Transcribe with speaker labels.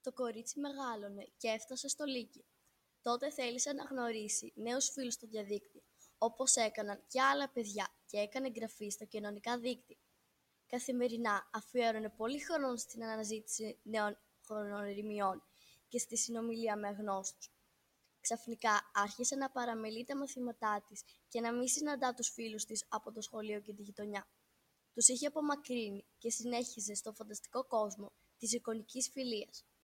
Speaker 1: Το κορίτσι μεγάλωνε και έφτασε στο Λύκειο. Τότε θέλησε να γνωρίσει νέους φίλους στο διαδίκτυο, όπως έκαναν και άλλα παιδιά, και έκανε εγγραφή στα κοινωνικά δίκτυα. Καθημερινά αφιέρωνε πολύ χρόνο στην αναζήτηση νέων γνωριμιών και στη συνομιλία με αγνώστους. Ξαφνικά άρχισε να παραμελεί τα μαθήματά της και να μην συναντά τους φίλους της από το σχολείο και τη γειτονιά. Τους είχε απομακρύνει και συνέχιζε στο φανταστικό κόσμο της εικονικής φιλίας.